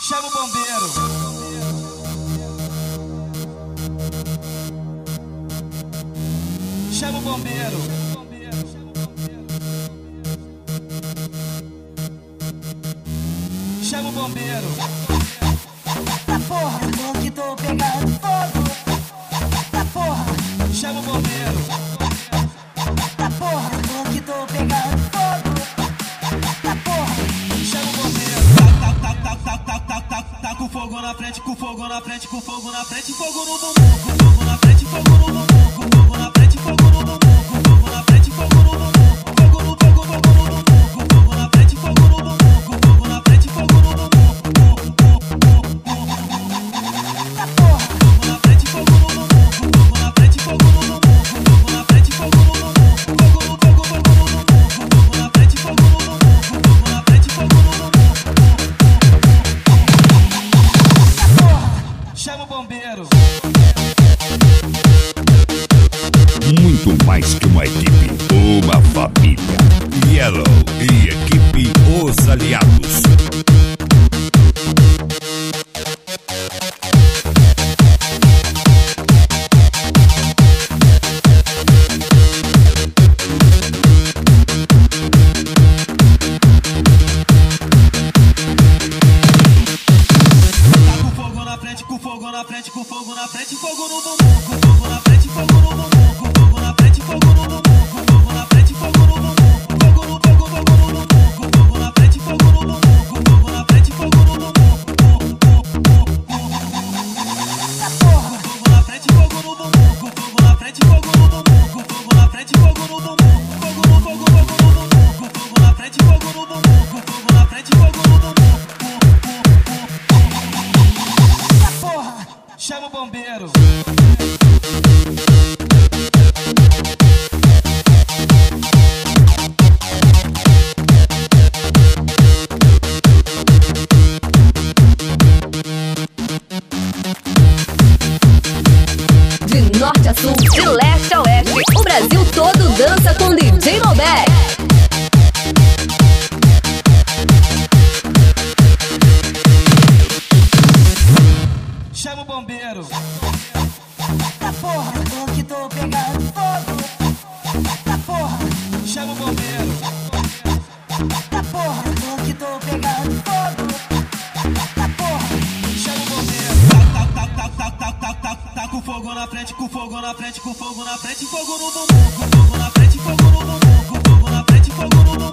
Chama o bombeiro. Chama o bombeiro. Chama o bombeiro. Tá porra, irmão, que tô pegando fogo. Tá porra, Chama o bombeiro. tá porra, irmão, que tô pegando fogo. Tá porra, Chama o bombeiro. Tá com fogo na frente, com fogo na frente, com fogo na frente, fogo no bumbum, com fogo na frente, fogo no bumbum, com fogo na frente, fogo no bumbum, com fogo na frente, fogo no bumbum, fogo no bumbum, com fogo na frente, fogo no bumbum, com fogo na frente, fogo no bumbum, tá porra, fogo na frente, fogo no bumbum, com fogo na frente, fogo no bumbum, com fogo na frente, fogo no bumbum, fogo no bumbum, com fogo na frente, fogo no bumbum, com fogo na frente, fogo no bumbum. tá porra. Chama o bombeiro. Muito mais que uma equipe, uma família. Yellow e equipe Os Aliados. Tá com fogo na frente, com fogo na frente, com fogo na frente, fogo no bumbum, com fogo na frente, fogo no bumbum, com fogo na frente, fogo no bumbum, com fogo na frente, fogo no bumbum, fogo no bumbum, com fogo na frente, fogo no bumbum, com fogo na frente, fogo no bumbum, Tá porra, fogo na frente, fogo no bumbum, com fogo na frente, fogo no bumbum, com fogo na frente, fogo no bumbum, fogo no bumbum, com fogo na frente, fogo no bumbum, com fogo na frente, fogo no bumbum. tá porra. Chama o bombeiro. De norte a sul, de leste a oeste, o Brasil todo dança com DJ Malbec. Chama o bombeiro. Tá porra, irmão, que tô pegando fogo. Tá porra, Chama o bombeiro. tá porra, irmão, que tô pegando fogo. Tá porra, Chama o bombeiro. Tá com fogo na frente, com fogo na frente, com fogo na frente, fogo no bumbum, com fogo na frente, fogo no bumbum, com fogo na frente, fogo no bumbum,